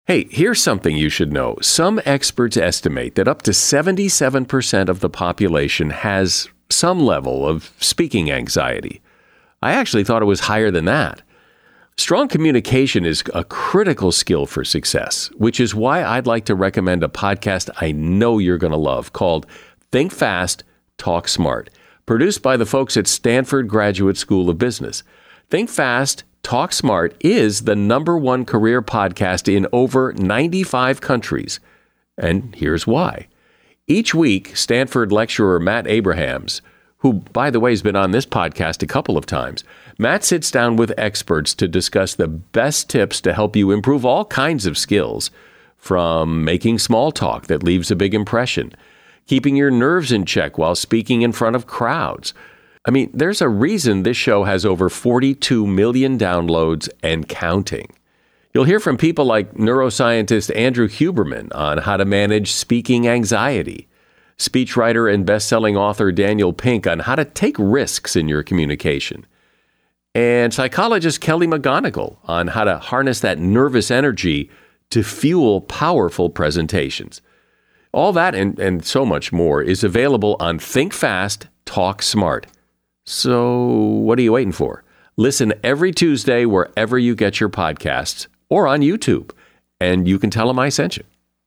Hey, here's something you should know. Some experts estimate that up to 77% of the population has some level of speaking anxiety. I actually thought it was higher than that. Strong communication is a critical skill for success, which is why I'd like to recommend a podcast I know you're going to love called Think Fast, Talk Smart, produced by the folks at Stanford Graduate School of Business. Think Fast, Talk Smart is the #1 career podcast in over 95 countries. And here's why. Each week, Stanford lecturer Matt Abrahams, who, by the way, has been on this podcast a couple of times, Matt sits down with experts to discuss the best tips to help you improve all kinds of skills, from making small talk that leaves a big impression, keeping your nerves in check while speaking in front of crowds. I mean, there's a reason this show has over 42 million downloads and counting. You'll hear from people like neuroscientist Andrew Huberman on how to manage speaking anxiety, speechwriter and best-selling author Daniel Pink on how to take risks in your communication, and psychologist Kelly McGonigal on how to harness that nervous energy to fuel powerful presentations. All that and so much more is available on Think Fast, Talk Smart. So what are you waiting for? Listen every Tuesday wherever you get your podcasts or on YouTube, and you can tell them I sent you.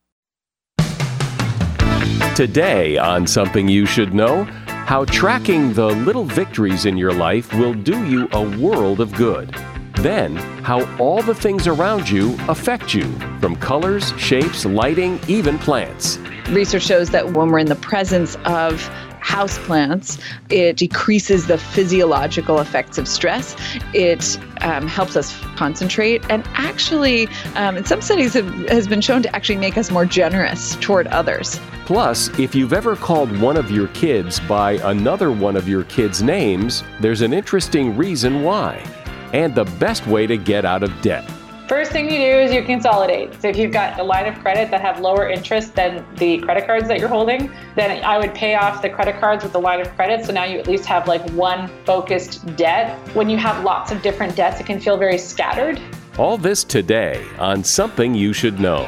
Today on Something You Should Know, how tracking the little victories in your life will do you a world of good. Then, how all the things around you affect you, from colors, shapes, lighting, even plants. Research shows that when we're in the presence of houseplants, it decreases the physiological effects of stress. It helps us concentrate, and actually, in some studies, has been shown to actually make us more generous toward others. Plus, if you've ever called one of your kids by another one of your kids' names, there's an interesting reason why, and the best way to get out of debt. First thing you do is you consolidate. So if you've got a line of credit that have lower interest than the credit cards that you're holding, then I would pay off the credit cards with the line of credit. So now you at least have like one focused debt. When you have lots of different debts, it can feel very scattered. All this today on Something You Should Know.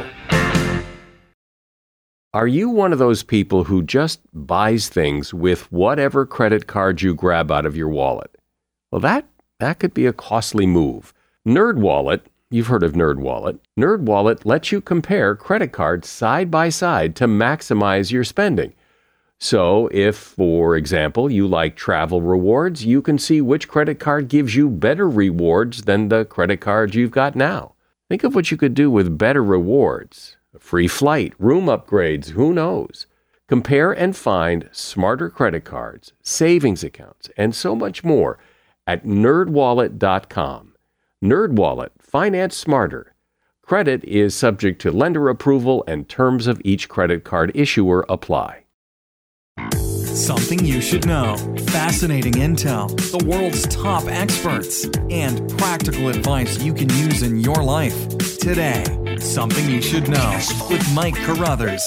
Are you one of those people who just buys things with whatever credit card you grab out of your wallet? Well, that could be a costly move. NerdWallet, you've heard of NerdWallet. NerdWallet lets you compare credit cards side by side to maximize your spending. So if, for example, you like travel rewards, you can see which credit card gives you better rewards than the credit card you've got now. Think of what you could do with better rewards. A free flight, room upgrades, who knows? Compare and find smarter credit cards, savings accounts, and so much more at nerdwallet.com. NerdWallet, finance smarter. Credit is subject to lender approval and terms of each credit card issuer apply. Something you should know. Fascinating intel, the world's top experts, and practical advice you can use in your life. Today, Something You Should Know with Mike Carruthers.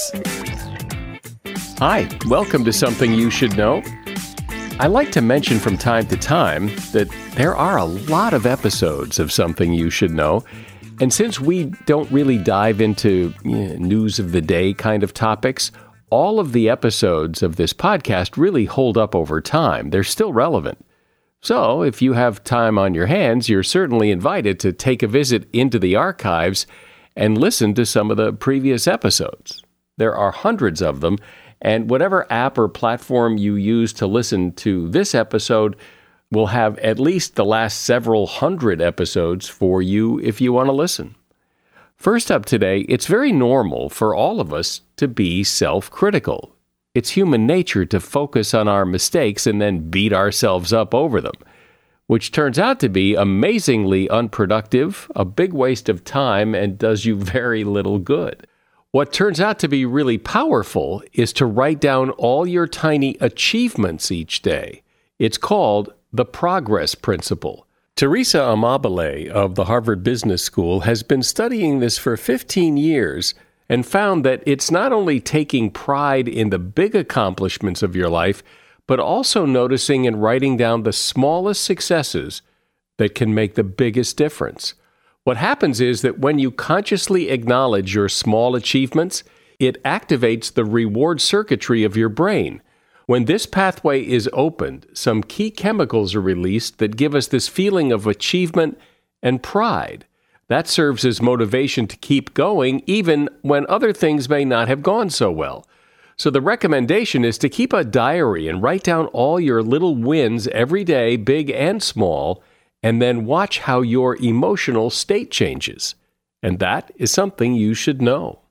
Hi, welcome to Something You Should Know. I like to mention from time to time that there are a lot of episodes of Something You Should Know, and since we don't really dive into news of the day kind of topics, all of the episodes of this podcast really hold up over time. They're still relevant. So if you have time on your hands, you're certainly invited to take a visit into the archives and listen to some of the previous episodes. There are hundreds of them, and whatever app or platform you use to listen to this episode will have at least the last several hundred episodes for you if you want to listen. First up today, it's very normal for all of us to be self-critical. It's human nature to focus on our mistakes and then beat ourselves up over them, which turns out to be amazingly unproductive, a big waste of time, and does you very little good. What turns out to be really powerful is to write down all your tiny achievements each day. It's called the progress principle. Teresa Amabile of the Harvard Business School has been studying this for 15 years and found that it's not only taking pride in the big accomplishments of your life, but also noticing and writing down the smallest successes that can make the biggest difference. What happens is that when you consciously acknowledge your small achievements, it activates the reward circuitry of your brain. When this pathway is opened, some key chemicals are released that give us this feeling of achievement and pride. That serves as motivation to keep going even when other things may not have gone so well. So the recommendation is to keep a diary and write down all your little wins every day, big and small, and then watch how your emotional state changes. And that is something you should know.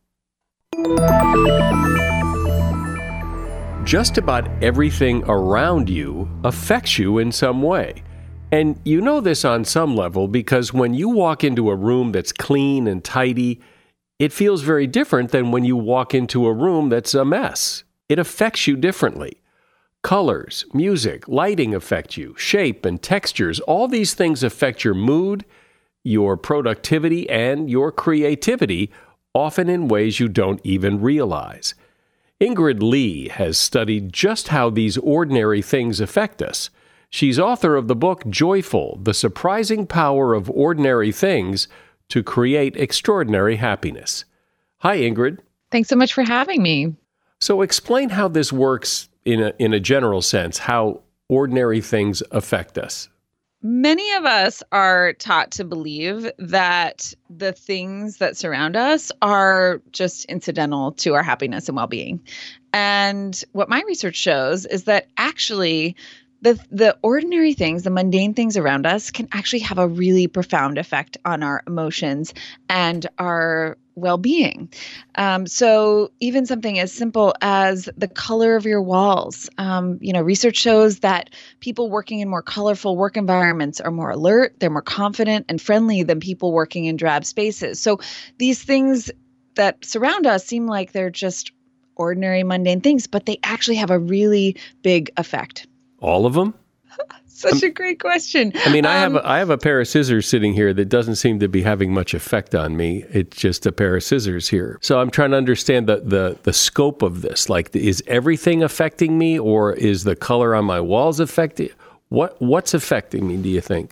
Just about everything around you affects you in some way. And you know this on some level because when you walk into a room that's clean and tidy, it feels very different than when you walk into a room that's a mess. It affects you differently. Colors, music, lighting affect you, shape and textures. All these things affect your mood, your productivity, and your creativity, often in ways you don't even realize. Ingrid Lee has studied just how these ordinary things affect us. She's author of the book Joyful: The Surprising Power of Ordinary Things to Create Extraordinary Happiness. Hi, Ingrid. Thanks so much for having me. So explain how this works in a general sense, how ordinary things affect us. Many of us are taught to believe that the things that surround us are just incidental to our happiness and well-being. And what my research shows is that actually the ordinary things, the mundane things around us can actually have a really profound effect on our emotions and our well-being. So even something as simple as the color of your walls. Research shows that people working in more colorful work environments are more alert, they're more confident and friendly than people working in drab spaces. So these things that surround us seem like they're just ordinary, mundane things, but they actually have a really big effect. All of them? Such a great question. I mean, I have a pair of scissors sitting here that doesn't seem to be having much effect on me. It's just a pair of scissors here. So I'm trying to understand the scope of this. Like, is everything affecting me, or is the color on my walls affecting? What's affecting me, do you think?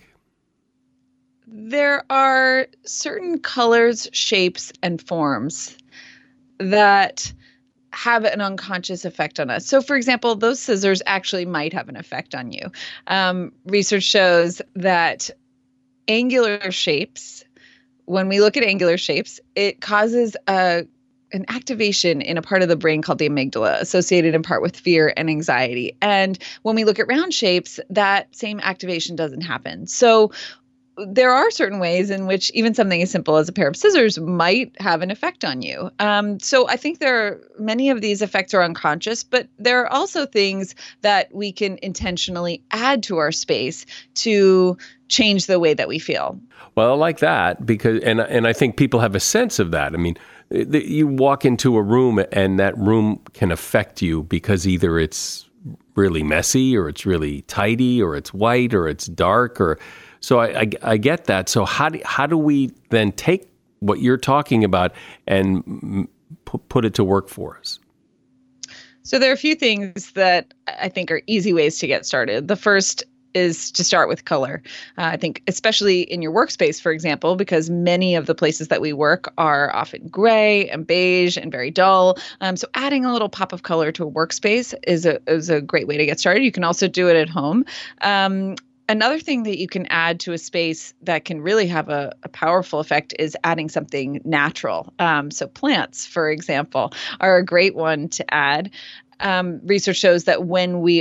There are certain colors, shapes, and forms that have an unconscious effect on us. So, for example, those scissors actually might have an effect on you. Research shows that angular shapes, when we look at angular shapes, it causes an activation in a part of the brain called the amygdala, associated in part with fear and anxiety. And when we look at round shapes, that same activation doesn't happen. So there are certain ways in which even something as simple as a pair of scissors might have an effect on you. So I think many of these effects are unconscious, but there are also things that we can intentionally add to our space to change the way that we feel. Well, I like that because, and I think people have a sense of that. I mean, you walk into a room and that room can affect you because either it's really messy or it's really tidy or it's white or it's dark or. So I get that. So how do we then take what you're talking about and put it to work for us? So there are a few things that I think are easy ways to get started. The first is to start with color. I think especially in your workspace, for example, because many of the places that we work are often gray and beige and very dull. So adding a little pop of color to a workspace is a great way to get started. You can also do it at home. Another thing that you can add to a space that can really have a powerful effect is adding something natural. So plants, for example, are a great one to add. Research shows that when we're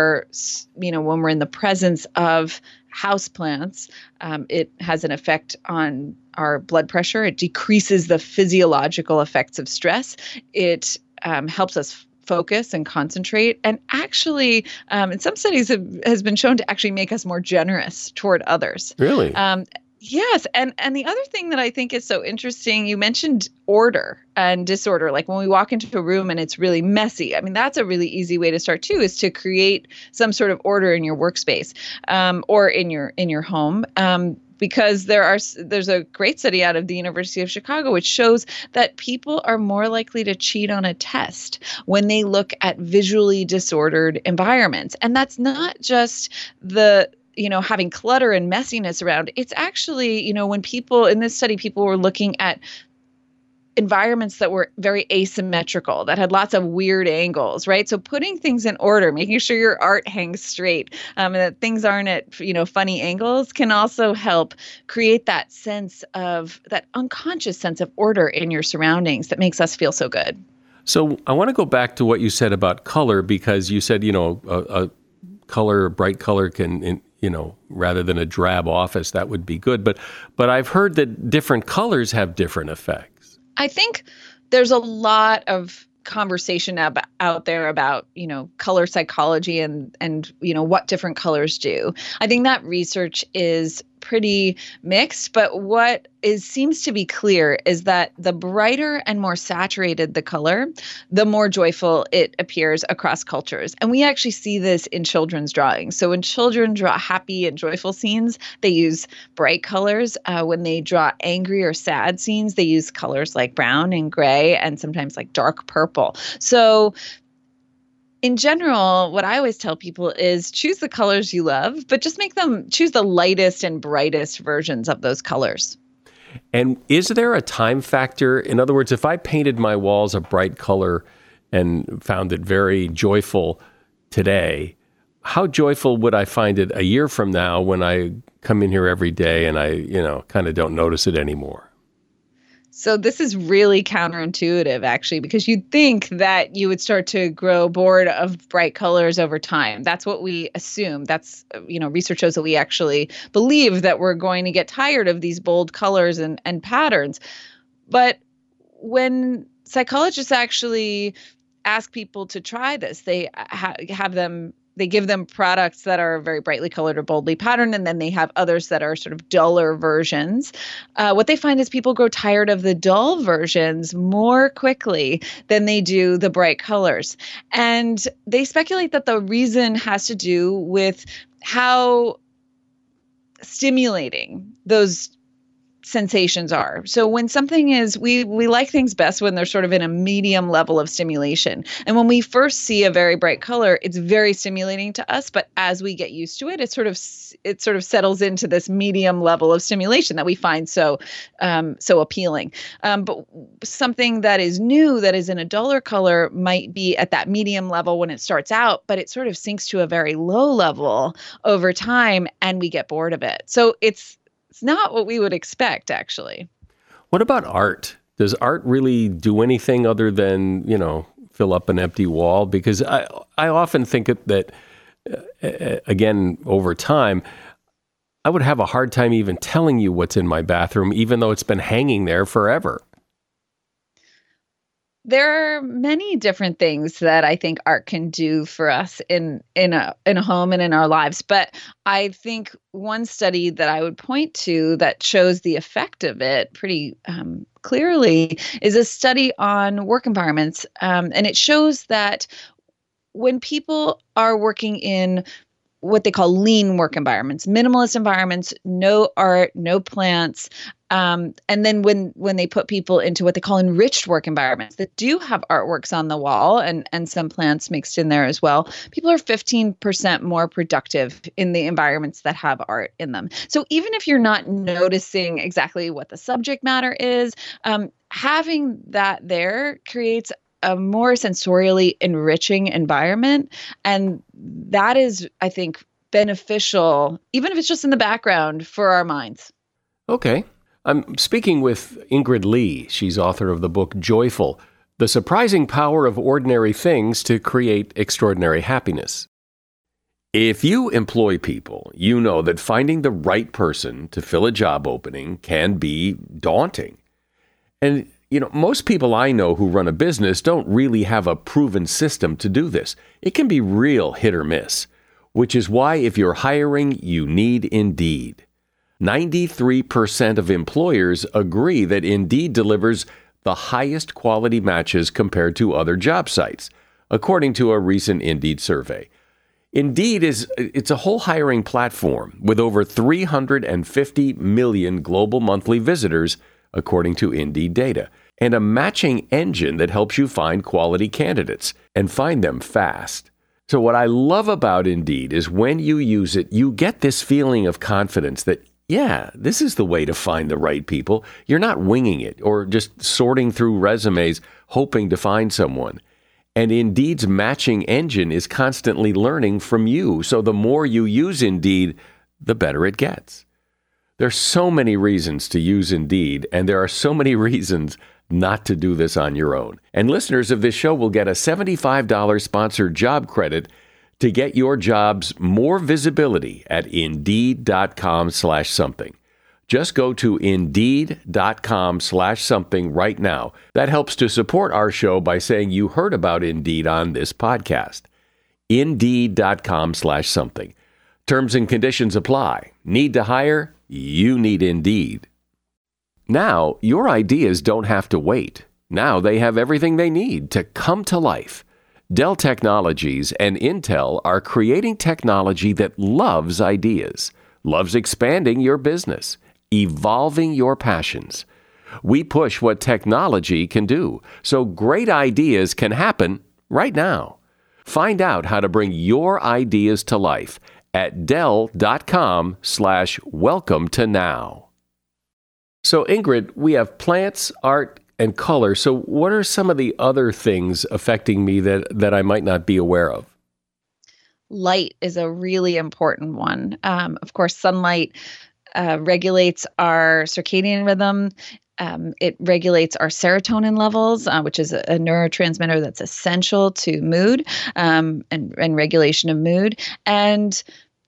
in the presence of houseplants, it has an effect on our blood pressure. It decreases the physiological effects of stress. It helps us focus and concentrate, and actually, in some studies, has been shown to actually make us more generous toward others. Really? Yes. And the other thing that I think is so interesting, you mentioned order and disorder. Like when we walk into a room and it's really messy. I mean, that's a really easy way to start too, is to create some sort of order in your workspace or in your home. Because there's a great study out of the University of Chicago which shows that people are more likely to cheat on a test when they look at visually disordered environments. And that's not just the having clutter and messiness around. It's actually, when people in this study, people were looking at environments that were very asymmetrical, that had lots of weird angles, right? So putting things in order, making sure your art hangs straight, and that things aren't at, funny angles, can also help create that sense of, that unconscious sense of order in your surroundings that makes us feel so good. So I want to go back to what you said about color, because you said, a bright color can, rather than a drab office, that would be good. But I've heard that different colors have different effects. I think there's a lot of conversation out there about, color psychology and what different colors do. I think that research is pretty mixed, but what seems to be clear is that the brighter and more saturated the color, the more joyful it appears across cultures. And we actually see this in children's drawings. So when children draw happy and joyful scenes, they use bright colors. When they draw angry or sad scenes, they use colors like brown and gray and sometimes like dark purple. So in general, what I always tell people is choose the colors you love, but just choose the lightest and brightest versions of those colors. And is there a time factor? In other words, if I painted my walls a bright color and found it very joyful today, how joyful would I find it a year from now when I come in here every day and I, kind of don't notice it anymore? So this is really counterintuitive, actually, because you'd think that you would start to grow bored of bright colors over time. That's what we assume. That's, research shows that we actually believe that we're going to get tired of these bold colors and patterns. But when psychologists actually ask people to try this, they they give them products that are very brightly colored or boldly patterned, and then they have others that are sort of duller versions. What they find is people grow tired of the dull versions more quickly than they do the bright colors. And they speculate that the reason has to do with how stimulating those sensations are. So when something is, we like things best when they're sort of in a medium level of stimulation. And when we first see a very bright color, it's very stimulating to us. But as we get used to it, it sort of settles into this medium level of stimulation that we find so appealing. But something that is new, that is in a duller color, might be at that medium level when it starts out, but it sort of sinks to a very low level over time, and we get bored of it. So it's not what we would expect, actually. What about art? Does art really do anything other than, fill up an empty wall? Because I often think that, again, over time, I would have a hard time even telling you what's in my bathroom, even though it's been hanging there forever. There are many different things that I think art can do for us in a home and in our lives. But I think one study that I would point to that shows the effect of it pretty clearly is a study on work environments. And it shows that when people are working in what they call lean work environments, minimalist environments, no art, no plants. And then when they put people into what they call enriched work environments that do have artworks on the wall and some plants mixed in there as well, people are 15% more productive in the environments that have art in them. So even if you're not noticing exactly what the subject matter is, having that there creates a more sensorially enriching environment. And that is, I think, beneficial, even if it's just in the background, for our minds. Okay. I'm speaking with Ingrid Lee. She's author of the book Joyful, The Surprising Power of Ordinary Things to Create Extraordinary Happiness. If you employ people, you know that finding the right person to fill a job opening can be daunting. And most people I know who run a business don't really have a proven system to do this. It can be real hit or miss, which is why if you're hiring, you need Indeed. 93% of employers agree that Indeed delivers the highest quality matches compared to other job sites, according to a recent Indeed survey. Indeed it's a whole hiring platform with over 350 million global monthly visitors, according to Indeed data, and a matching engine that helps you find quality candidates and find them fast. So what I love about Indeed is when you use it, you get this feeling of confidence that, yeah, this is the way to find the right people. You're not winging it or just sorting through resumes hoping to find someone. And Indeed's matching engine is constantly learning from you. So the more you use Indeed, the better it gets. There's so many reasons to use Indeed, and there are so many reasons not to do this on your own. And listeners of this show will get a $75 sponsored job credit to get your jobs more visibility at Indeed.com/something. Just go to Indeed.com/something right now. That helps to support our show by saying you heard about Indeed on this podcast. Indeed.com/something. Terms and conditions apply. Need to hire? You need Indeed. Now, your ideas don't have to wait. Now they have everything they need to come to life. Dell Technologies and Intel are creating technology that loves ideas, loves expanding your business, evolving your passions. We push what technology can do, so great ideas can happen right now. Find out how to bring your ideas to life at Dell.com/welcome to now. So Ingrid, we have plants, art, and color. So what are some of the other things affecting me that I might not be aware of? Light is a really important one. Of course, sunlight regulates our circadian rhythm. It regulates our serotonin levels, which is a neurotransmitter that's essential to mood and regulation of mood. And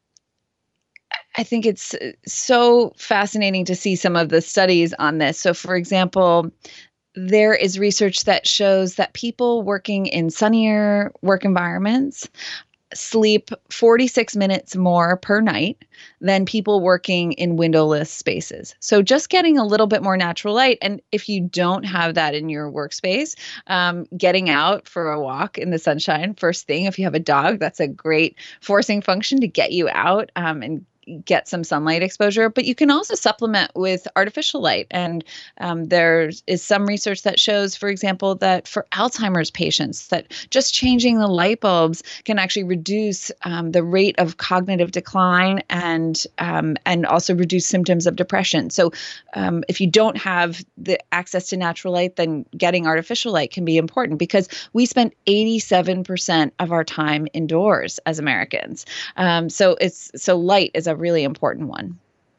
I think it's so fascinating to see some of the studies on this. So, for example, there is research that shows that people working in sunnier work environments sleep 46 minutes more per night than people working in windowless spaces. So just getting a little bit more natural light. And if you don't have that in your workspace, getting out for a walk in the sunshine, first thing, if you have a dog, that's a great forcing function to get you out and get some sunlight exposure, but you can also supplement with artificial light. And there is some research that shows, for example, that for Alzheimer's patients, that just changing the light bulbs can actually reduce the rate of cognitive decline and also reduce symptoms of depression. So if you don't have the access to natural light, then getting artificial light can be important because we spend 87% of our time indoors as Americans. So light is a really important one.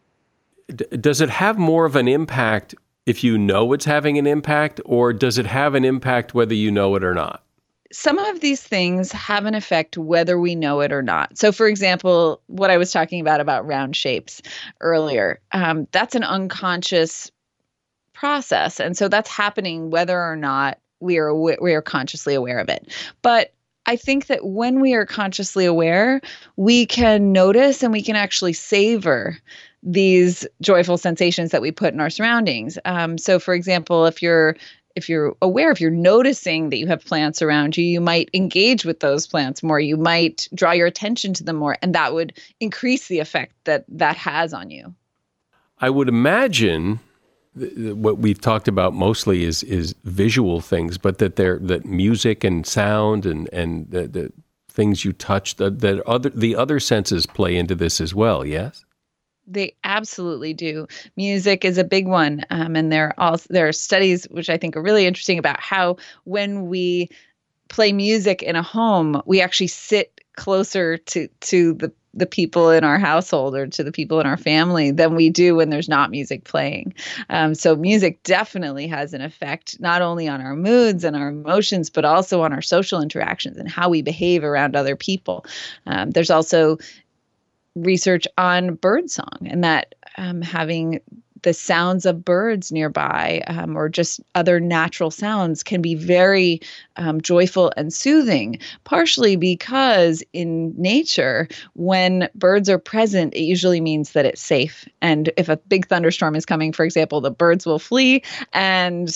Does it have more of an impact if you know it's having an impact, or does it have an impact whether you know it or not? Some of these things have an effect whether we know it or not. So, for example, what I was talking about round shapes earlier, that's an unconscious process. And so that's happening whether or not we are consciously aware of it. But I think that when we are consciously aware, we can notice and we can actually savor these joyful sensations that we put in our surroundings. So, for example, if you're aware, if you're noticing that you have plants around you, you might engage with those plants more. You might draw your attention to them more, and that would increase the effect that has on you. I would imagine what we've talked about mostly is visual things, but that music and sound and the things you touch, the other senses play into this as well. Yes, they absolutely do. Music is a big one, and there are studies which I think are really interesting about how when we play music in a home, we actually sit closer to the people in our household or to the people in our family than we do when there's not music playing. So music definitely has an effect, not only on our moods and our emotions, but also on our social interactions and how we behave around other people. There's also research on birdsong and that having the sounds of birds nearby or just other natural sounds can be very joyful and soothing, partially because in nature, when birds are present, it usually means that it's safe. And if a big thunderstorm is coming, for example, the birds will flee and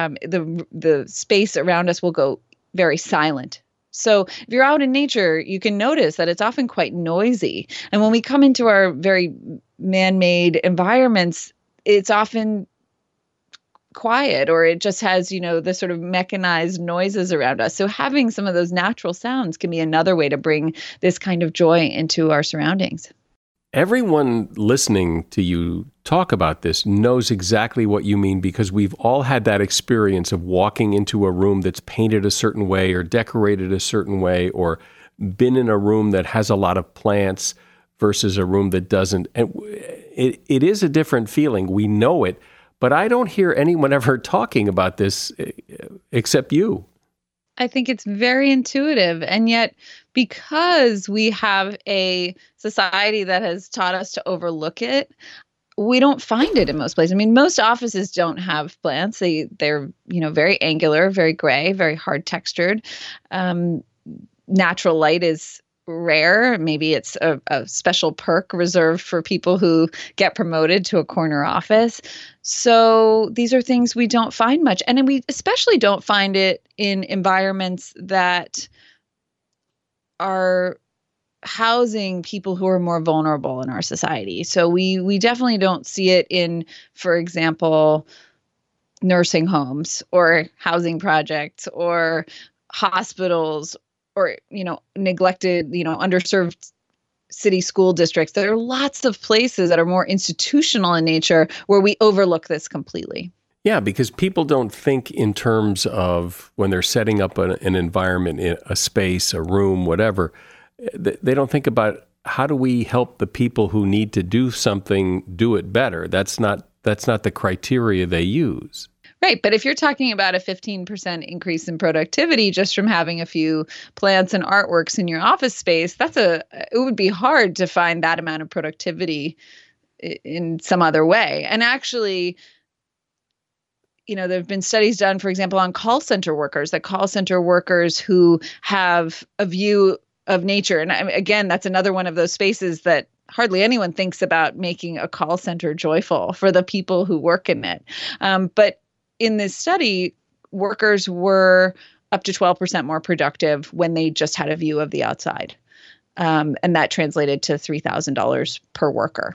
the space around us will go very silent. So if you're out in nature, you can notice that it's often quite noisy. And when we come into our very man-made environments, it's often quiet, or it just has, the sort of mechanized noises around us. So having some of those natural sounds can be another way to bring this kind of joy into our surroundings. Everyone listening to you talk about this knows exactly what you mean, because we've all had that experience of walking into a room that's painted a certain way or decorated a certain way, or been in a room that has a lot of plants versus a room that doesn't. And it is a different feeling. We know it, but I don't hear anyone ever talking about this except you. I think it's very intuitive. And yet, because we have a society that has taught us to overlook it, we don't find it in most places. I mean, most offices don't have plants. They're very angular, very gray, very hard textured. Natural light is rare. Maybe it's a special perk reserved for people who get promoted to a corner office. So these are things we don't find much. And then we especially don't find it in environments that are housing people who are more vulnerable in our society. So we definitely don't see it in, for example, nursing homes or housing projects or hospitals or, neglected, underserved city school districts. There are lots of places that are more institutional in nature where we overlook this completely. Yeah, because people don't think in terms of when they're setting up an environment, a space, a room, whatever. They don't think about how do we help the people who need to do something do it better. That's not the criteria they use. Right. But if you're talking about a 15% increase in productivity just from having a few plants and artworks in your office space, it would be hard to find that amount of productivity in some other way. And actually, there have been studies done, for example, on call center workers who have a view of nature. And again, that's another one of those spaces that hardly anyone thinks about making a call center joyful for the people who work in it. But in this study, workers were up to 12% more productive when they just had a view of the outside. And that translated to $3,000 per worker.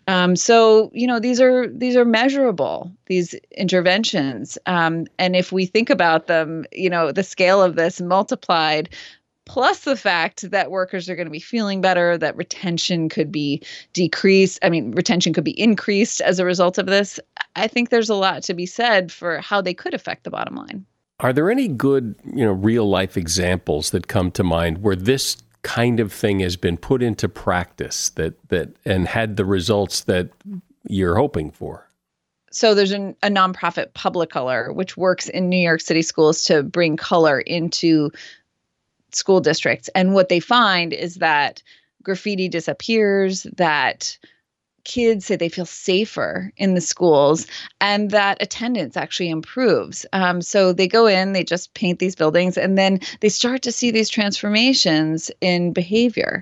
So, these are measurable, these interventions. And if we think about them, the scale of this multiplied, plus the fact that workers are going to be feeling better, that retention could be retention could be increased as a result of this. I think there's a lot to be said for how they could affect the bottom line. Are there any good, real life examples that come to mind where this kind of thing has been put into practice that and had the results that you're hoping for? So there's a nonprofit, Publicolor, which works in New York City schools to bring color into school districts. And what they find is that graffiti disappears, that kids say they feel safer in the schools, and that attendance actually improves. So they go in, they just paint these buildings, and then they start to see these transformations in behavior.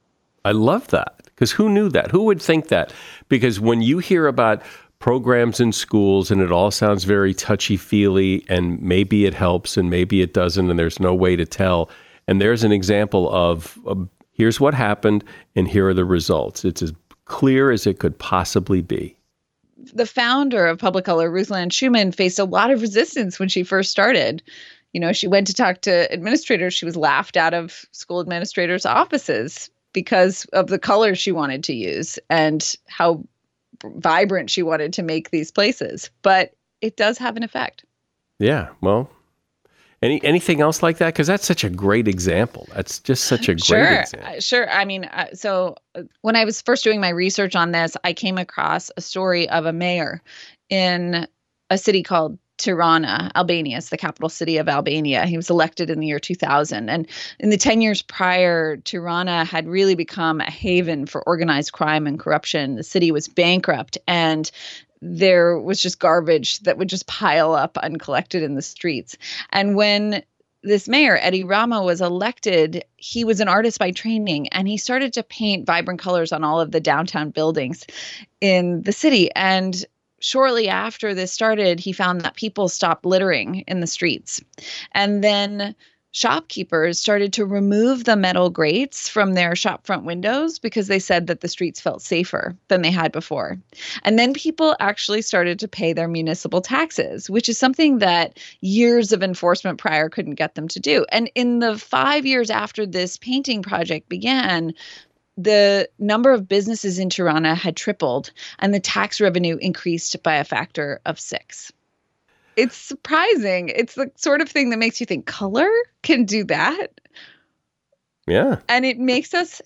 I love that, because who knew that? Who would think that? Because when you hear about programs in schools and it all sounds very touchy-feely, and maybe it helps and maybe it doesn't, and there's no way to tell, and there's an example of here's what happened and here are the results. It's as clear as it could possibly be. The founder of Publicolor, Ruth Land Schuman, faced a lot of resistance when she first started. She went to talk to administrators. She was laughed out of school administrators' offices because of the colors she wanted to use and how vibrant she wanted to make these places. But it does have an effect. Yeah, well, anything else like that? Because that's such a great example. That's just such a great example. Sure. I mean, so when I was first doing my research on this, I came across a story of a mayor in a city called Tirana, Albania. It's the capital city of Albania. He was elected in the year 2000. And in the 10 years prior, Tirana had really become a haven for organized crime and corruption. The city was bankrupt, and there was just garbage that would just pile up uncollected in the streets. And when this mayor, Edi Rama, was elected, he was an artist by training, and he started to paint vibrant colors on all of the downtown buildings in the city. And shortly after this started, he found that people stopped littering in the streets. And then shopkeepers started to remove the metal grates from their shopfront windows because they said that the streets felt safer than they had before. And then people actually started to pay their municipal taxes, which is something that years of enforcement prior couldn't get them to do. And in the 5 years after this painting project began, the number of businesses in Tirana had tripled and the tax revenue increased by a factor of 6. It's surprising. It's the sort of thing that makes you think color can do that. Yeah. And it makes us,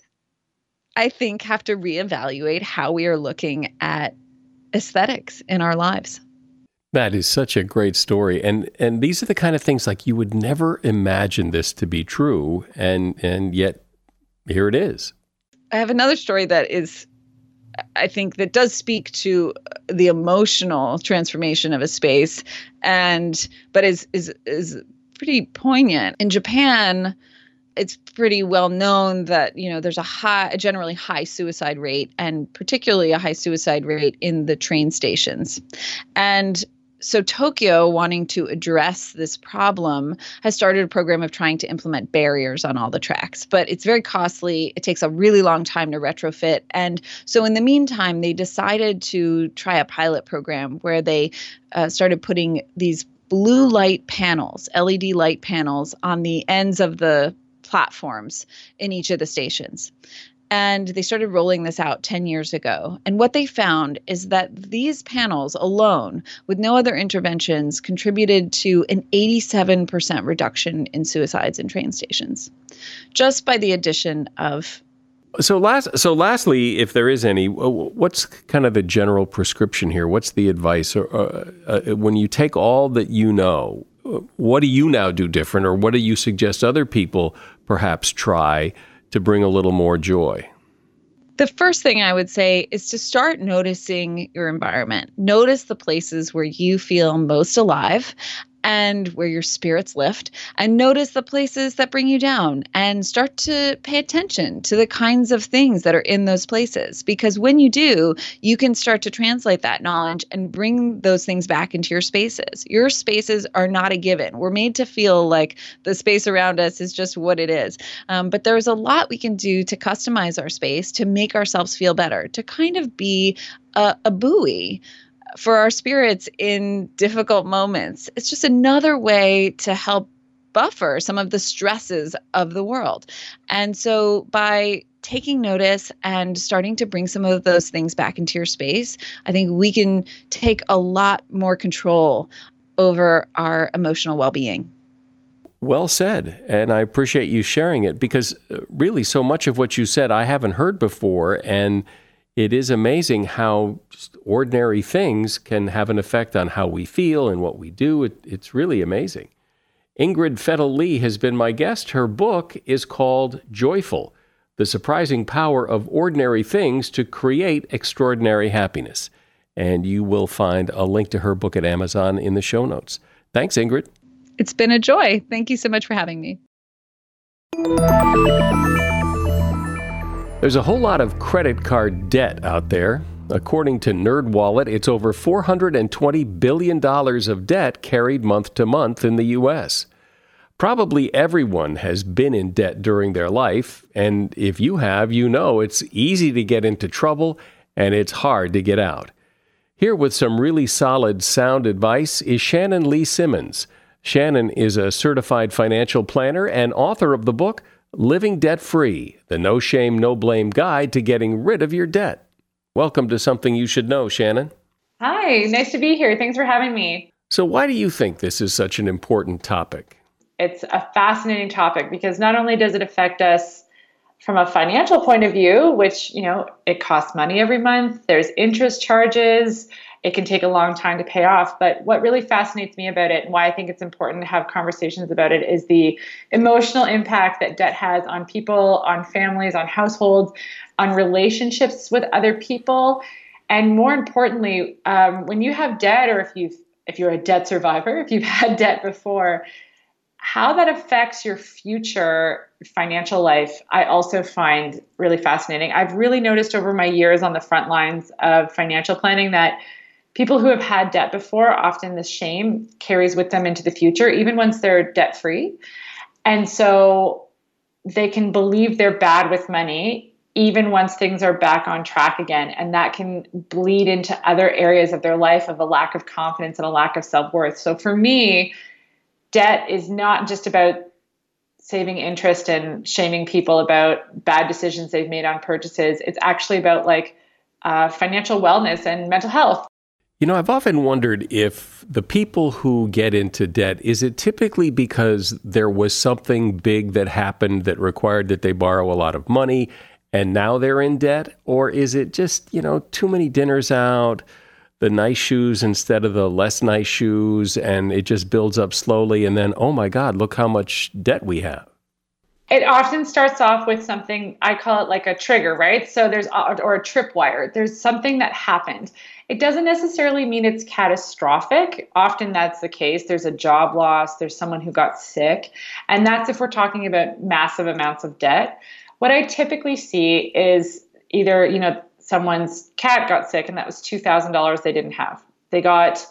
I think, have to reevaluate how we are looking at aesthetics in our lives. That is such a great story. And these are the kind of things like you would never imagine this to be true. And yet here it is. I have another story that is, I think, that does speak to the emotional transformation of a space, but is pretty poignant. In Japan, it's pretty well known that, there's a generally high suicide rate, and particularly a high suicide rate in the train stations. And so Tokyo, wanting to address this problem, has started a program of trying to implement barriers on all the tracks. But it's very costly. It takes a really long time to retrofit. And so in the meantime, they decided to try a pilot program where they started putting these blue light panels, LED light panels, on the ends of the platforms in each of the stations. And they started rolling this out 10 years ago. And what they found is that these panels alone, with no other interventions, contributed to an 87% reduction in suicides in train stations, just by the addition of. So lastly, if there is any, what's kind of the general prescription here? What's the advice? When you take all that you know, what do you now do different, or what do you suggest other people perhaps try to bring a little more joy? The first thing I would say is to start noticing your environment. Notice the places where you feel most alive and where your spirits lift, and notice the places that bring you down, and start to pay attention to the kinds of things that are in those places. Because when you do, you can start to translate that knowledge and bring those things back into your spaces. Your spaces are not a given. We're made to feel like the space around us is just what it is. But there's a lot we can do to customize our space, to make ourselves feel better, to kind of be a buoy for our spirits in difficult moments. It's just another way to help buffer some of the stresses of the world. And so by taking notice and starting to bring some of those things back into your space, I think we can take a lot more control over our emotional well-being. Well said. And I appreciate you sharing it, because really so much of what you said I haven't heard before. And it is amazing how just ordinary things can have an effect on how we feel and what we do. It's really amazing. Ingrid Fettel-Lee has been my guest. Her book is called Joyful: The Surprising Power of Ordinary Things to Create Extraordinary Happiness. And you will find a link to her book at Amazon in the show notes. Thanks, Ingrid. It's been a joy. Thank you so much for having me. There's a whole lot of credit card debt out there. According to NerdWallet, it's over $420 billion of debt carried month to month in the U.S. Probably everyone has been in debt during their life, and if you have, you know it's easy to get into trouble and it's hard to get out. Here with some really solid, sound advice is Shannon Lee Simmons. Shannon is a certified financial planner and author of the book Living Debt-Free: The No Shame, No Blame Guide to Getting Rid of Your Debt. Welcome to Something You Should Know, Shannon. Hi, nice to be here. Thanks for having me. So why do you think this is such an important topic? It's a fascinating topic because not only does it affect us from a financial point of view, which, it costs money every month, there's interest charges, it can take a long time to pay off. But what really fascinates me about it, and why I think it's important to have conversations about it, is the emotional impact that debt has on people, on families, on households, on relationships with other people. And more importantly, when you have debt, or if you're a debt survivor, if you've had debt before, how that affects your future financial life, I also find really fascinating. I've really noticed over my years on the front lines of financial planning that people who have had debt before, often this shame carries with them into the future, even once they're debt-free. And so they can believe they're bad with money even once things are back on track again. And that can bleed into other areas of their life of a lack of confidence and a lack of self-worth. So for me, debt is not just about saving interest and shaming people about bad decisions they've made on purchases. It's actually about financial wellness and mental health. You know, I've often wondered if the people who get into debt, is it typically because there was something big that happened that required that they borrow a lot of money and now they're in debt? Or is it just, too many dinners out, the nice shoes instead of the less nice shoes, and it just builds up slowly, and then, oh my God, look how much debt we have? It often starts off with something, I call it like a trigger, right? So or a tripwire. There's something that happened. It doesn't necessarily mean it's catastrophic. Often that's the case. There's a job loss. There's someone who got sick. And that's if we're talking about massive amounts of debt. What I typically see is either, someone's cat got sick and that was $2,000 they didn't have. They got,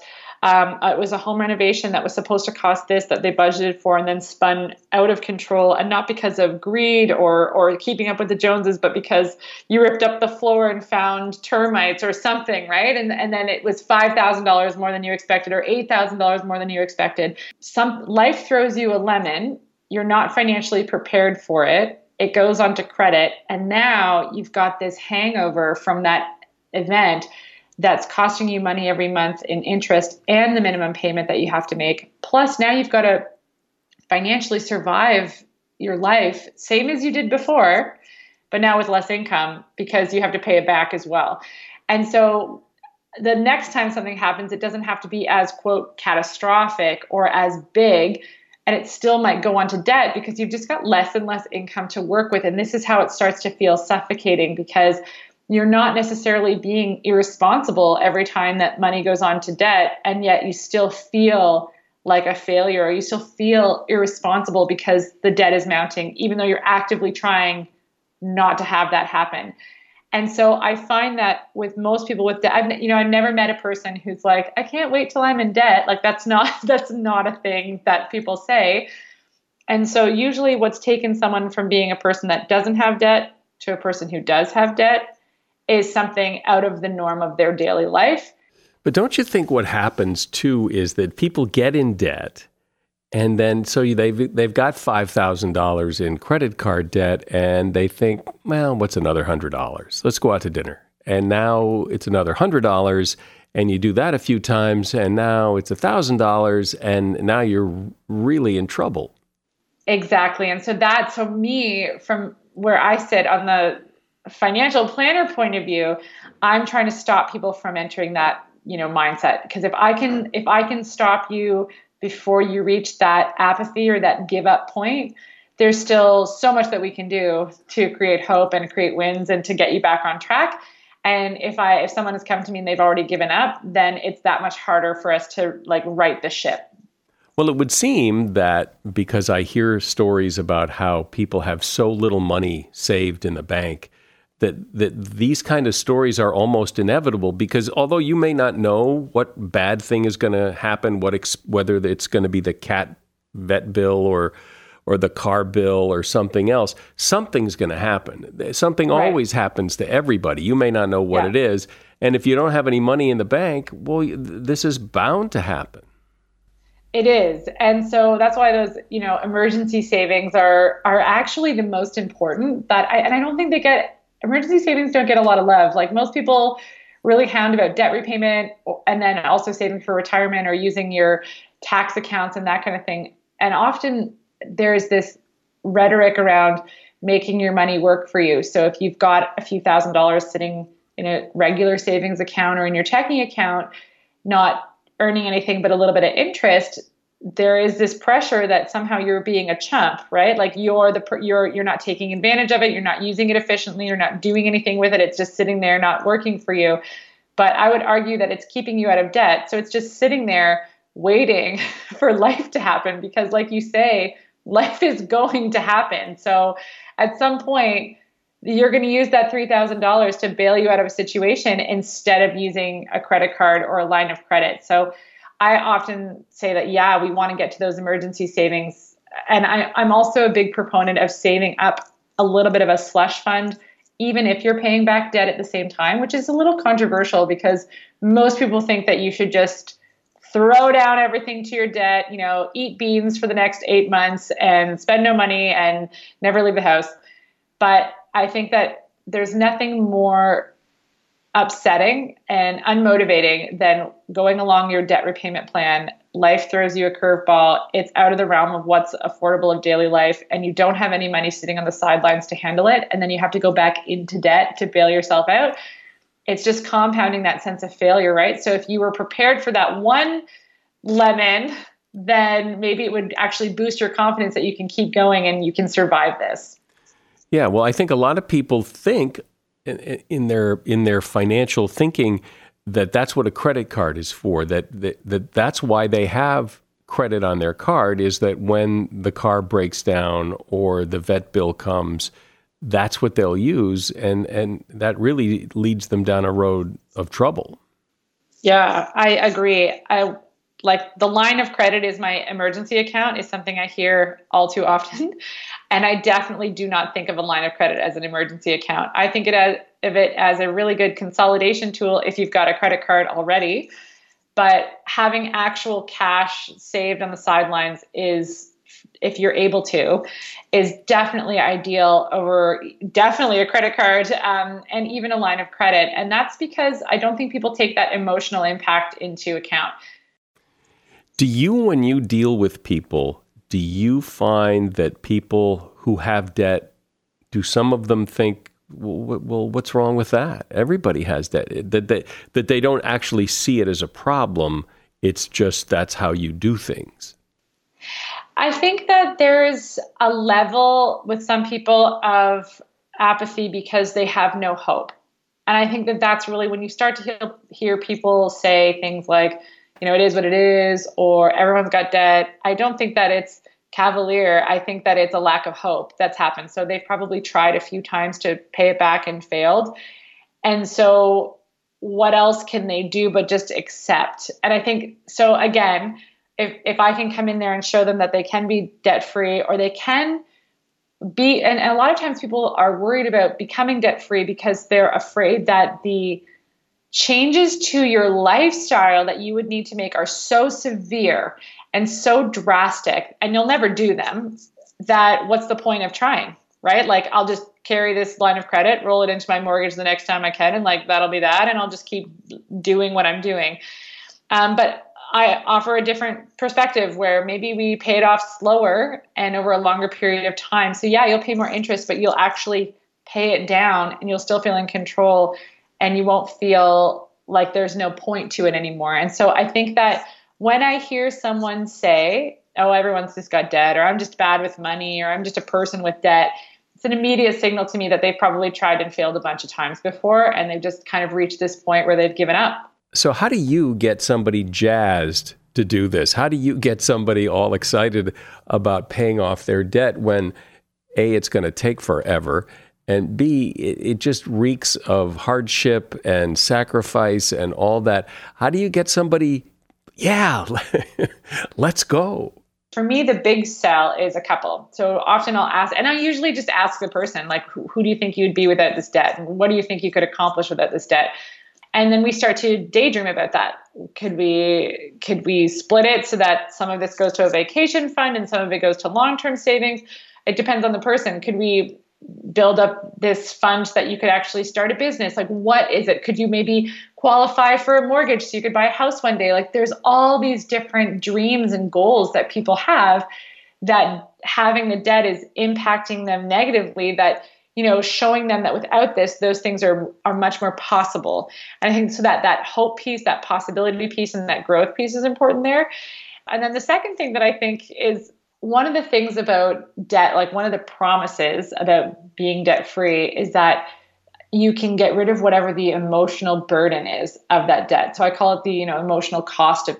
it was a home renovation that was supposed to cost this that they budgeted for and then spun out of control, and not because of greed or keeping up with the Joneses, but because you ripped up the floor and found termites or something, right? And then it was $5,000 more than you expected or $8,000 more than you expected. Life throws you a lemon. You're not financially prepared for it. It goes onto credit. And now you've got this hangover from that event that's costing you money every month in interest and the minimum payment that you have to make. Plus, now you've got to financially survive your life, same as you did before, but now with less income because you have to pay it back as well. And so the next time something happens, it doesn't have to be as, quote, catastrophic or as big. And it still might go on to debt because you've just got less and less income to work with. And this is how it starts to feel suffocating, because you're not necessarily being irresponsible every time that money goes on to debt, and yet you still feel like a failure, or you still feel irresponsible because the debt is mounting, even though you're actively trying not to have that happen. And so I find that with most people with debt, I've never met a person who's like, I can't wait till I'm in debt. Like that's not a thing that people say. And so usually what's taken someone from being a person that doesn't have debt to a person who does have debt is something out of the norm of their daily life. But don't you think what happens too is that people get in debt, and then so they've got $5,000 in credit card debt, and they think, well, what's another $100? Let's go out to dinner. And now it's another $100, and you do that a few times, and now it's $1,000, and now you're really in trouble. Exactly. And so me, from where I sit on the financial planner point of view, I'm trying to stop people from entering that, mindset. Because if I can stop you before you reach that apathy or that give up point, there's still so much that we can do to create hope and create wins and to get you back on track. And if someone has come to me and they've already given up, then it's that much harder for us to right the ship. Well, it would seem that because I hear stories about how people have so little money saved in the bank, that these kind of stories are almost inevitable, because although you may not know what bad thing is going to happen, whether it's going to be the cat vet bill or the car bill or something else, something's going to happen. Something always happens to everybody. You may not know what it is. And if you don't have any money in the bank, well, this is bound to happen. It is. And so that's why those, emergency savings are actually the most important. I don't think emergency savings don't get a lot of love. Like most people really hound about debt repayment and then also saving for retirement or using your tax accounts and that kind of thing. And often there's this rhetoric around making your money work for you. So if you've got a few $1,000s sitting in a regular savings account or in your checking account, not earning anything but a little bit of interest, there is this pressure that somehow you're being a chump, right? Like you're not taking advantage of it. You're not using it efficiently. You're not doing anything with it. It's just sitting there, not working for you. But I would argue that it's keeping you out of debt. So it's just sitting there waiting for life to happen, because like you say, life is going to happen. So at some point, you're going to use that $3,000 to bail you out of a situation instead of using a credit card or a line of credit. So I often say that, we want to get to those emergency savings And I'm also a big proponent of saving up a little bit of a slush fund, even if you're paying back debt at the same time, which is a little controversial because most people think that you should just throw down everything to your debt, eat beans for the next 8 months and spend no money and never leave the house. But I think that there's nothing more upsetting and unmotivating than going along your debt repayment plan. Life throws you a curveball. It's out of the realm of what's affordable of daily life, and you don't have any money sitting on the sidelines to handle it. And then you have to go back into debt to bail yourself out. It's just compounding that sense of failure, right? So if you were prepared for that one lemon, then maybe it would actually boost your confidence that you can keep going and you can survive this. Yeah, well, I think a lot of people think in their financial thinking that that's what a credit card is for, that's why they have credit on their card, is that when the car breaks down or the vet bill comes, that's what they'll use, and that really leads them down a road of trouble. Yeah, I agree. Like the line of credit is my emergency account is something I hear all too often. And I definitely do not think of a line of credit as an emergency account. I think of it as a really good consolidation tool if you've got a credit card already. But having actual cash saved on the sidelines is, if you're able to, is definitely ideal over definitely a credit card and even a line of credit. And that's because I don't think people take that emotional impact into account. Do you, when you deal with people, do you find that people who have debt, do some of them think, well, what's wrong with that? Everybody has debt. That they don't actually see it as a problem. It's just that's how you do things. I think that there's a level with some people of apathy because they have no hope. And I think that that's really when you start to hear people say things like, it is what it is, or everyone's got debt. I don't think that it's cavalier. I think that it's a lack of hope that's happened. So they've probably tried a few times to pay it back and failed. And so what else can they do but just accept? And I think, so again, if I can come in there and show them that they can be debt-free, or they can be, and a lot of times people are worried about becoming debt-free because they're afraid that the changes to your lifestyle that you would need to make are so severe and so drastic, and you'll never do them, that what's the point of trying, right? Like, I'll just carry this line of credit, roll it into my mortgage the next time I can, and that'll be that, and I'll just keep doing what I'm doing. But I offer a different perspective where maybe we pay it off slower and over a longer period of time. So yeah, you'll pay more interest, but you'll actually pay it down and you'll still feel in control, and you won't feel like there's no point to it anymore. And so I think that when I hear someone say, oh, everyone's just got debt, or I'm just bad with money, or I'm just a person with debt, it's an immediate signal to me that they've probably tried and failed a bunch of times before, and they've just kind of reached this point where they've given up. So how do you get somebody jazzed to do this? How do you get somebody all excited about paying off their debt when A, it's going to take forever, and B, it just reeks of hardship and sacrifice and all that? How do you get somebody, yeah, let's go? For me, the big sell is a couple. So often I'll ask, and I usually just ask the person, like, who do you think you'd be without this debt? And what do you think you could accomplish without this debt? And then we start to daydream about that. Could we split it so that some of this goes to a vacation fund and some of it goes to long-term savings? It depends on the person. Could we build up this fund so that you could actually start a business? Like, what is it? Could you maybe qualify for a mortgage so you could buy a house one day? Like, there's all these different dreams and goals that people have, that having the debt is impacting them negatively, that, showing them that without this, those things are much more possible. And I think so that hope piece, that possibility piece, and that growth piece is important there. And then the second thing that I think is one of the things about debt, like one of the promises about being debt-free, is that you can get rid of whatever the emotional burden is of that debt. So I call it the, emotional cost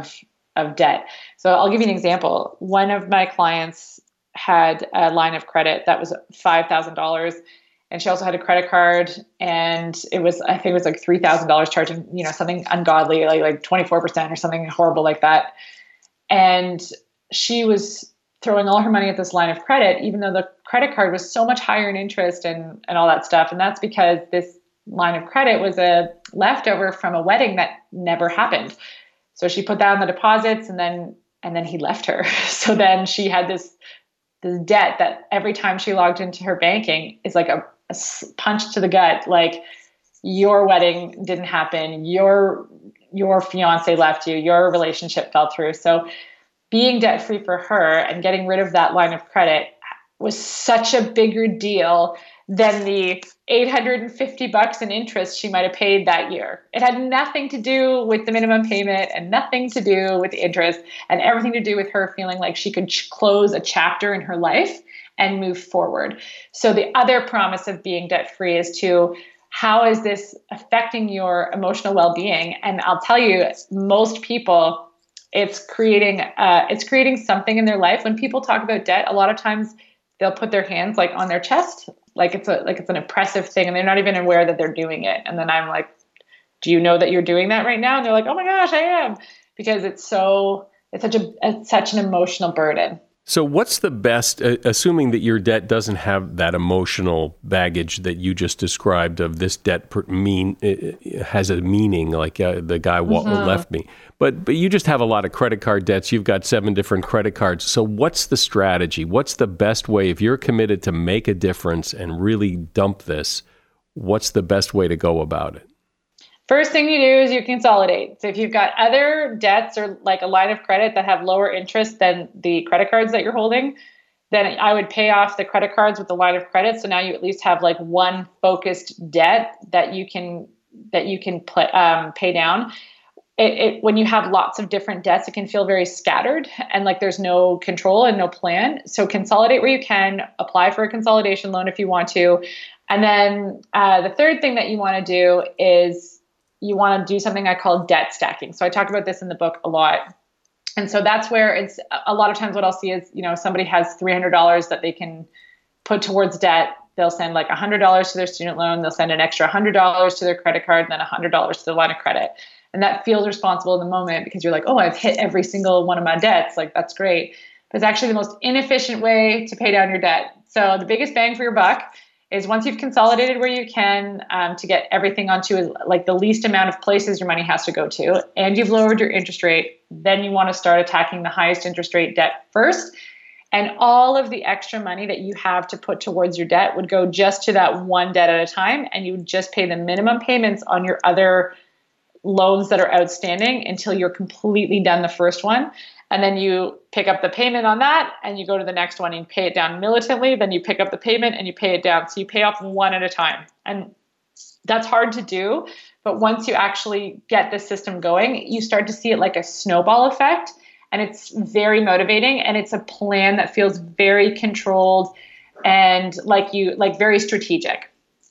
of debt. So I'll give you an example. One of my clients had a line of credit that was $5,000, and she also had a credit card, and I think it was like $3,000 charging, something ungodly, like 24% or something horrible like that. And she was throwing all her money at this line of credit, even though the credit card was so much higher in interest and all that stuff. And that's because this line of credit was a leftover from a wedding that never happened. So she put down the deposits and then he left her. So then she had this debt that every time she logged into her banking is like a punch to the gut. Like, your wedding didn't happen. Your fiance left you. Your relationship fell through. So being debt free for her and getting rid of that line of credit was such a bigger deal than the $850 in interest she might have paid that year. It had nothing to do with the minimum payment and nothing to do with the interest, and everything to do with her feeling like she could close a chapter in her life and move forward. So the other promise of being debt free is to, how is this affecting your emotional well-being? And I'll tell you, most people, it's creating something in their life. When people talk about debt, a lot of times they'll put their hands like on their chest, like it's an oppressive thing, and they're not even aware that they're doing it. And then I'm like, do you know that you're doing that right now? And they're like, oh my gosh, I am, because it's such an emotional burden. So what's the best, assuming that your debt doesn't have that emotional baggage that you just described of this debt has a meaning, like the guy left me, but you just have a lot of credit card debts. You've got 7 different credit cards. So what's the strategy? What's the best way, if you're committed to make a difference and really dump this, what's the best way to go about it? First thing you do is you consolidate. So if you've got other debts or like a line of credit that have lower interest than the credit cards that you're holding, then I would pay off the credit cards with the line of credit. So now you at least have like one focused debt that you can pay down. When you have lots of different debts, it can feel very scattered and like there's no control and no plan. So consolidate where you can, apply for a consolidation loan if you want to. And then the third thing that you want to do is you want to do something I call debt stacking. So I talk about this in the book a lot. And so that's where it's a lot of times what I'll see is, somebody has $300 that they can put towards debt. They'll send like $100 to their student loan. They'll send an extra $100 to their credit card and then $100 to the line of credit. And that feels responsible in the moment because you're like, oh, I've hit every single one of my debts. Like, that's great. But it's actually the most inefficient way to pay down your debt. So the biggest bang for your buck is once you've consolidated where you can to get everything onto like the least amount of places your money has to go to, and you've lowered your interest rate, then you want to start attacking the highest interest rate debt first. And all of the extra money that you have to put towards your debt would go just to that one debt at a time, and you would just pay the minimum payments on your other loans that are outstanding until you're completely done the first one. And then you pick up the payment on that and you go to the next one and you pay it down militantly. Then you pick up the payment and you pay it down. So you pay off one at a time. And that's hard to do. But once you actually get the system going, you start to see it like a snowball effect. And it's very motivating. And it's a plan that feels very controlled and like very strategic.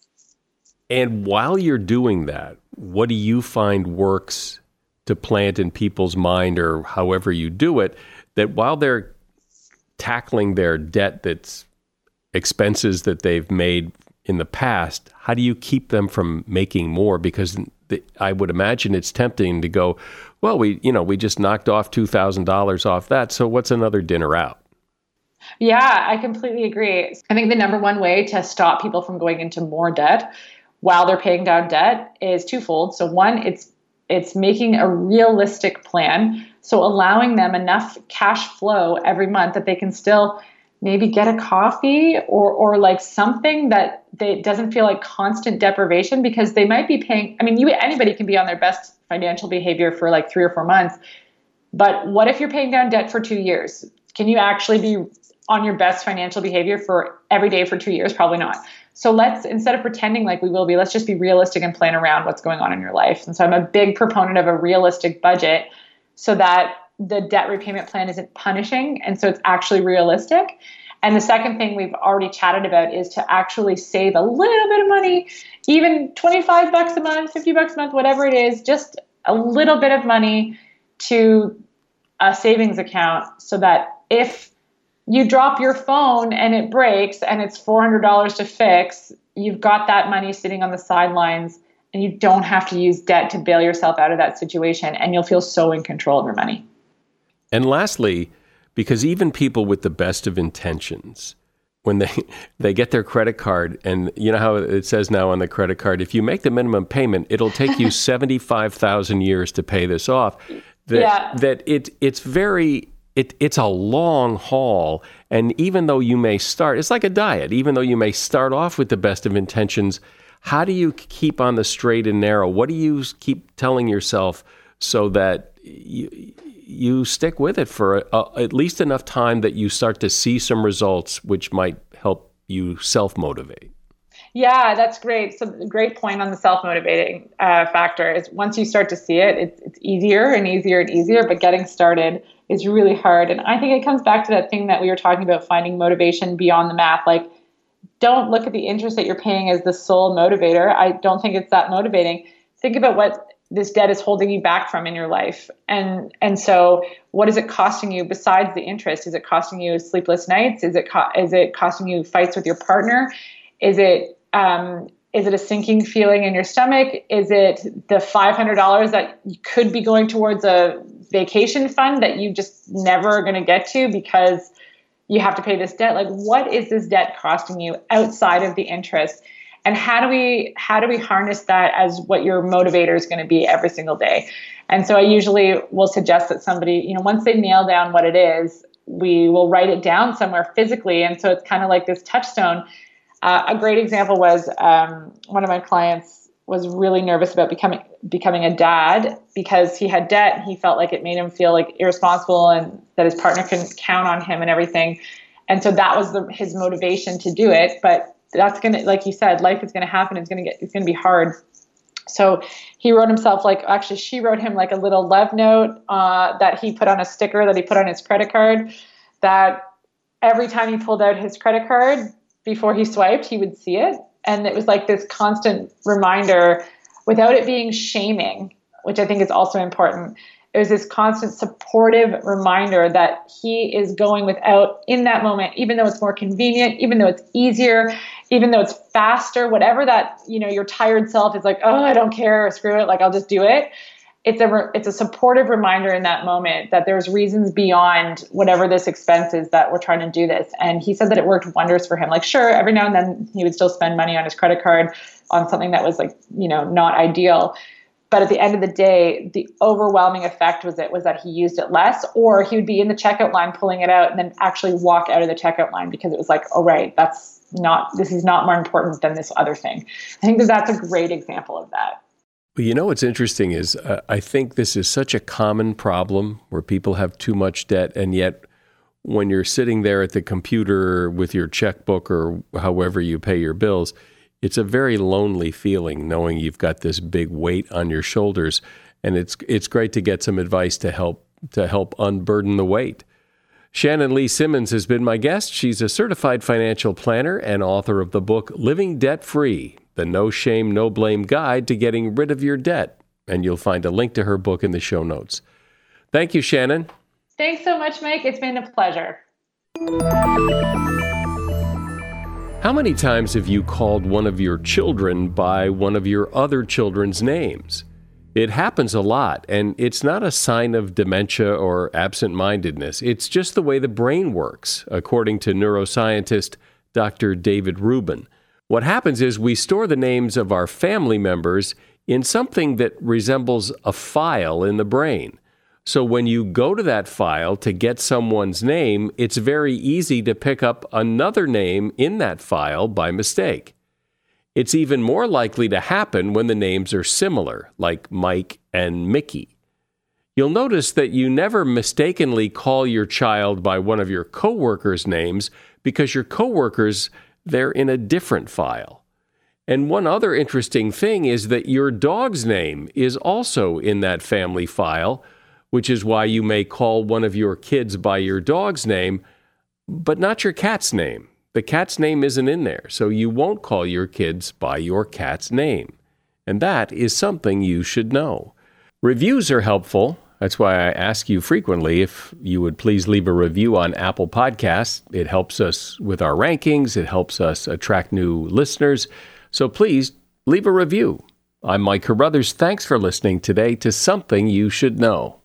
And while you're doing that, what do you find works to plant in people's mind, or however you do it, that while they're tackling their debt, that's expenses that they've made in the past, how do you keep them from making more? Because I would imagine it's tempting to go, well, we just knocked off $2,000 off that, so what's another dinner out? Yeah, I completely agree. I think the number one way to stop people from going into more debt while they're paying down debt is twofold. So one, it's making a realistic plan. So allowing them enough cash flow every month that they can still maybe get a coffee or like something that doesn't feel like constant deprivation, because they might be paying. I mean, anybody can be on their best financial behavior for like 3 or 4 months. But what if you're paying down debt for 2 years? Can you actually be on your best financial behavior for every day for 2 years? Probably not. So instead of pretending like we will be, let's just be realistic and plan around what's going on in your life. And so I'm a big proponent of a realistic budget so that the debt repayment plan isn't punishing. And so it's actually realistic. And the second thing we've already chatted about is to actually save a little bit of money, even $25 a month, $50 a month, whatever it is, just a little bit of money to a savings account so that if you drop your phone and it breaks and it's $400 to fix, you've got that money sitting on the sidelines and you don't have to use debt to bail yourself out of that situation, and you'll feel so in control of your money. And lastly, because even people with the best of intentions, when they get their credit card, and you know how it says now on the credit card, if you make the minimum payment, it'll take you 75,000 years to pay this off. It's a long haul. And even though you may start, it's like a diet, even though you may start off with the best of intentions, how do you keep on the straight and narrow? What do you keep telling yourself so that you stick with it for at least enough time that you start to see some results, which might help you self-motivate? Yeah, that's great. So great point on the self-motivating factor is once you start to see it, it's easier and easier and easier, but getting started is really hard. And I think it comes back to that thing that we were talking about, finding motivation beyond the math. Like, don't look at the interest that you're paying as the sole motivator. I don't think it's that motivating. Think about what this debt is holding you back from in your life. And so what is it costing you besides the interest? Is it costing you sleepless nights? Is it costing you fights with your partner? Is it a sinking feeling in your stomach? Is it the $500 that could be going towards a vacation fund that you just never are going to get to because you have to pay this debt? Like, what is this debt costing you outside of the interest? And how do we harness that as what your motivator is going to be every single day? And so I usually will suggest that somebody, once they nail down what it is, we will write it down somewhere physically. And so it's kind of like this touchstone. A great example was one of my clients was really nervous about becoming a dad because he had debt and he felt like it made him feel like irresponsible and that his partner couldn't count on him and everything. And so that was his motivation to do it. But that's going to, like you said, life is going to happen. It's going to be hard. So he wrote himself she wrote him like a little love note that he put on a sticker that he put on his credit card, that every time he pulled out his credit card before he swiped, he would see it. And it was like this constant reminder without it being shaming, which I think is also important. It was this constant supportive reminder that he is going without in that moment, even though it's more convenient, even though it's easier, even though it's faster, whatever that, your tired self is like, oh, I don't care, screw it, like I'll just do it. It's a supportive reminder in that moment that there's reasons beyond whatever this expense is that we're trying to do this. And he said that it worked wonders for him. Like, sure, every now and then he would still spend money on his credit card on something that was not ideal. But at the end of the day, the overwhelming effect was that he used it less, or he would be in the checkout line pulling it out and then actually walk out of the checkout line because it was like, oh, right, this is not more important than this other thing. I think that's a great example of that. Well, what's interesting is I think this is such a common problem where people have too much debt, and yet when you're sitting there at the computer with your checkbook or however you pay your bills, it's a very lonely feeling knowing you've got this big weight on your shoulders, and it's great to get some advice to help unburden the weight. Shannon Lee Simmons has been my guest. She's a certified financial planner and author of the book Living Debt Free: The No Shame, No Blame Guide to Getting Rid of Your Debt. And you'll find a link to her book in the show notes. Thank you, Shannon. Thanks so much, Mike. It's been a pleasure. How many times have you called one of your children by one of your other children's names? It happens a lot, and it's not a sign of dementia or absent-mindedness. It's just the way the brain works, according to neuroscientist Dr. David Rubin. What happens is we store the names of our family members in something that resembles a file in the brain. So when you go to that file to get someone's name, it's very easy to pick up another name in that file by mistake. It's even more likely to happen when the names are similar, like Mike and Mickey. You'll notice that you never mistakenly call your child by one of your coworkers' names because your coworkers, they're in a different file. And one other interesting thing is that your dog's name is also in that family file, which is why you may call one of your kids by your dog's name, but not your cat's name. The cat's name isn't in there, so you won't call your kids by your cat's name. And that is something you should know. Reviews are helpful. That's why I ask you frequently if you would please leave a review on Apple Podcasts. It helps us with our rankings. It helps us attract new listeners. So please leave a review. I'm Mike Carruthers. Thanks for listening today to Something You Should Know.